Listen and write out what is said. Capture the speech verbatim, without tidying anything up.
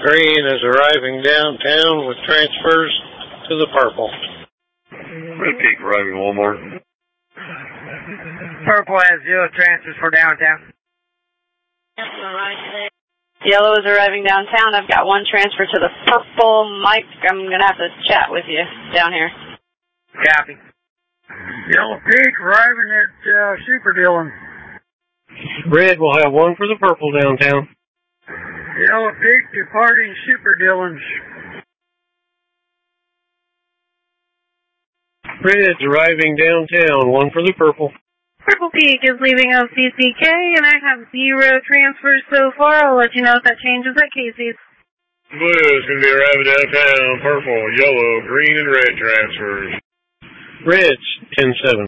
Green is arriving downtown with transfers to the purple. Red Peak arriving Walmart. Purple has zero transfers for downtown. Yellow is arriving downtown. I've got one transfer to the purple. Mike, I'm going to have to chat with you down here. Copy. Yellow Peak arriving at uh, Super Dillon. Red will have one for the purple downtown. Yellow Peak departing Super Dillon's. Red's arriving downtown, one for the purple. Purple Peak is leaving O C C K, and I have zero transfers so far. I'll let you know if that changes at Casey's. Blue is going to be arriving downtown. Purple, yellow, green, and red transfers. Red's ten seven.